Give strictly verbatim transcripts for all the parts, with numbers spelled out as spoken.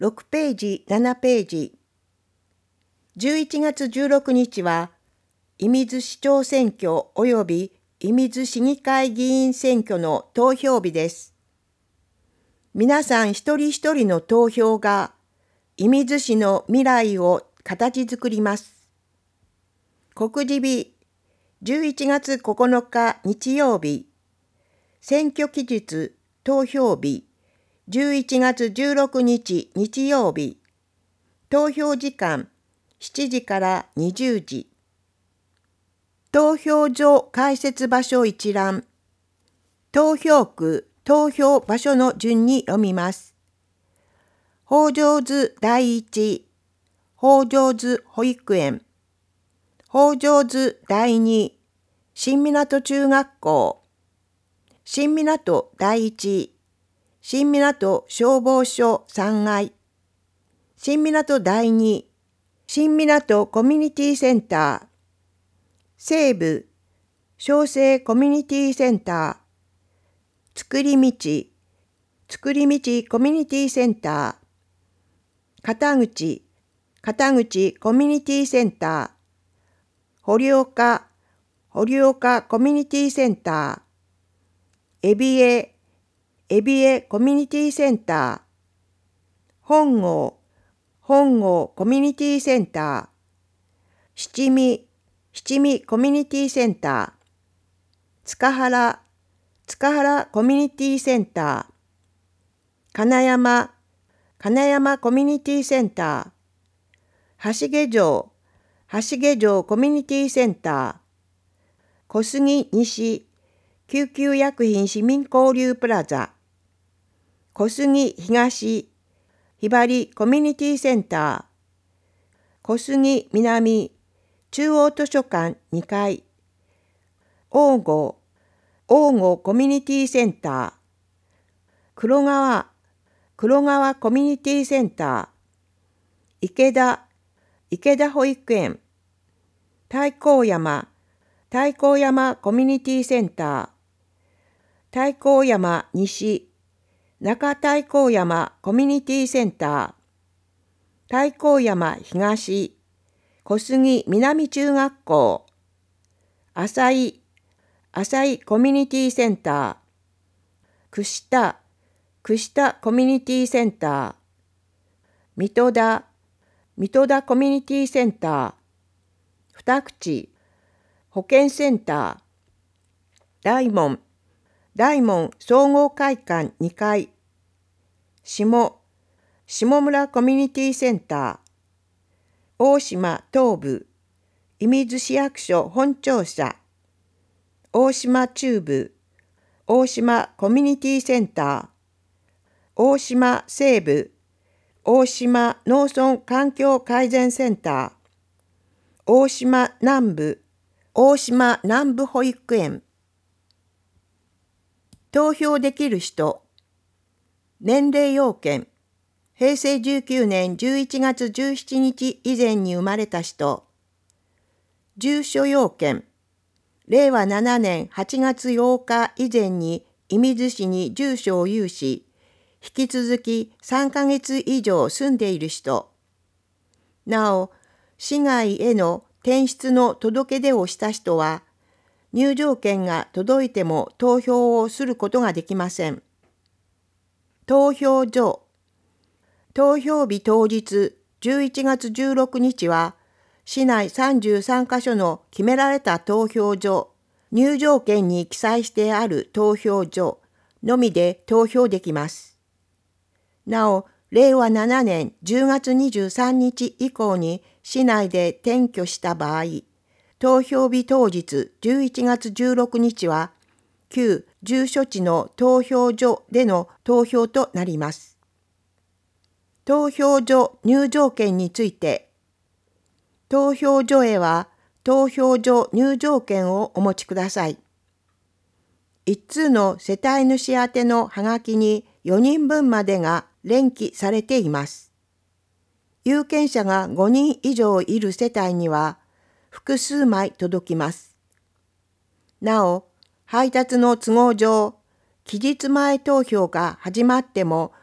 ろくページ、ななページ。じゅういちがつじゅうろくにちは、射水市長選挙及び射水市議会議員選挙の投票日です。皆さん一人一人の投票が、射水市の未来を形作ります。告示日、じゅういちがつここのか日曜日。選挙期日、投票日、じゅういちがつじゅうろくにち日曜日。投票時間、しちじからにじゅうじ。投票所開設場所一覧。投票区、投票場所の順に読みます。北条津第一、北条津保育園、北条津第二、新港中学校、新港第一、新港消防署さんがい、新港第二、新港コミュニティセンター、西部、小生コミュニティセンター、作り道、作り道コミュニティセンター、片口、片口コミュニティセンター、堀岡、堀岡コミュニティセンター、エビエ、エビエコミュニティセンター、本郷、本郷コミュニティセンター、七味、七味コミュニティセンター、塚原、塚原コミュニティセンター、金山、金山コミュニティセンター、橋毛城、橋毛城コミュニティセンター、小杉西、救急薬品市民交流プラザ、小杉東、ひばりコミュニティセンター、小杉南、中央図書館にかい、王郷、王郷コミュニティセンター、黒川、黒川コミュニティセンター、池田、池田保育園、太閤山、太閤山コミュニティセンター、太閤山西、中太閤山コミュニティセンター、太閤山東、小杉南中学校、浅井、浅井コミュニティセンター、串田、串田コミュニティセンター、水戸田、水戸田コミュニティセンター、二口、保健センター、大門、大門総合会館にかい、下、下村コミュニティセンター、大島東部、射水市役所本庁舎、大島中部、大島コミュニティセンター、大島西部、大島農村環境改善センター、大島南部、大島南部保育園。投票できる人。年齢要件。へいせいじゅうきゅうねんじゅういちがつじゅうしちにち以前に生まれた人。住所要件。れいわななねんはちがつようか以前に射水市に住所を有し、引き続きさんかげつ以上住んでいる人。なお、市外への転出の届け出をした人は、入場券が届いても投票をすることができません。投票所。投票日当日じゅういちがつじゅうろくにちは、市内さんじゅうさんかしょの決められた投票所、入場券に記載してある投票所のみで投票できます。なお、れいわななねんじゅうがつにじゅうさんにち以降に市内で転居した場合、投票日当日じゅういちがつじゅうろくにちは、旧住所地の投票所での投票となります。投票所入場券について、投票所へは投票所入場券をお持ちください。一通の世帯主宛てのはがきによにんぶんまでが連記されています。有権者がごにん以上いる世帯には複数枚届きます。なお、配達の都合上、期日前投票が始まっても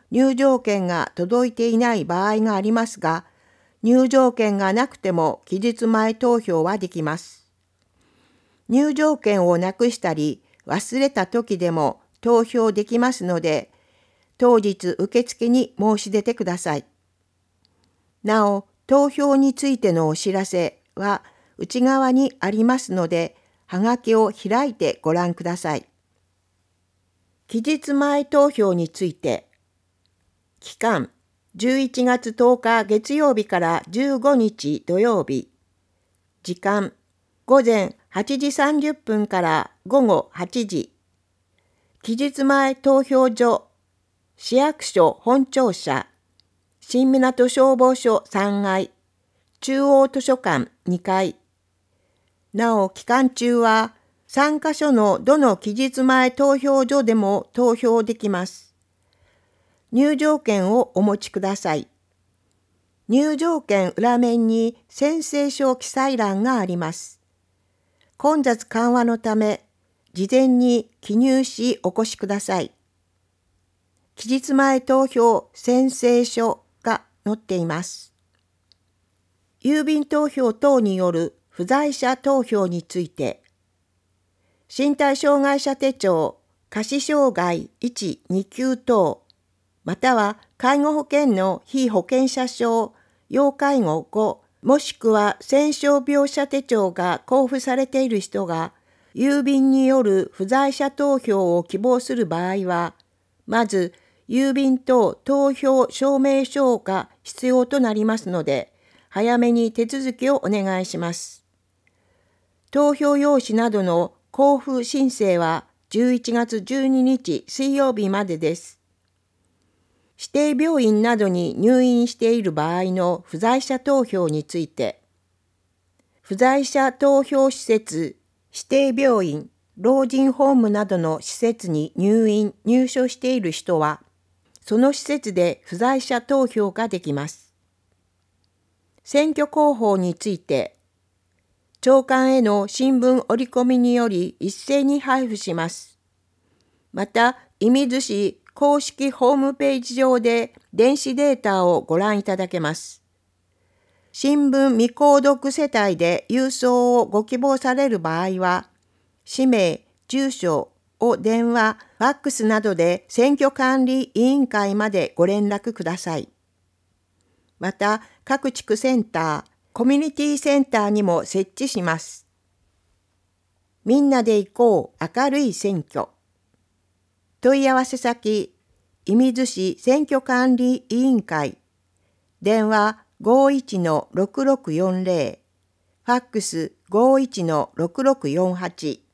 入場券が届いていない場合がありますが、入場券がなくても期日前投票はできます。入場券をなくしたり忘れた時でも投票できますので、当日受付に申し出てください。なお、投票についてのお知らせは内側にありますので、はがきを開いてご覧ください。期日前投票について、期間じゅういちがつとおか月曜日からじゅうごにち土曜日、時間ごぜんはちじさんじゅっぷんからごごはちじ、期日前投票所、市役所本庁舎、新港消防署さんがい、中央図書館にかい。なお、期間中はさんかしょのどの期日前投票所でも投票できます。入場券をお持ちください。入場券裏面に宣誓書記載欄があります。混雑緩和のため、事前に記入しお越しください。期日前投票宣誓書が載っています。郵便投票等による不在者投票について、身体障害者手帳、下肢障害いち、に級等、または介護保険の被保険者証、要介護ご、もしくは戦傷病者手帳が交付されている人が、郵便による不在者投票を希望する場合は、まず郵便等投票証明書が必要となりますので、早めに手続きをお願いします。投票用紙などの交付申請はじゅういちがつじゅうににち水曜日までです。指定病院などに入院している場合の不在者投票について、不在者投票施設、指定病院、老人ホームなどの施設に入院・入所している人は、その施設で不在者投票ができます。選挙広報について、朝刊への新聞折り込みにより一斉に配布します。また、射水市公式ホームページ上で電子データをご覧いただけます。新聞未購読世帯で郵送をご希望される場合は、氏名、住所を電話、ファックスなどで選挙管理委員会までご連絡ください。また、各地区センター、コミュニティセンターにも設置します。みんなで行こう明るい選挙。問い合わせ先、射水市選挙管理委員会。電話 ごいちのろくろくよんぜろ、ファックス ごいちのろくろくよんはち。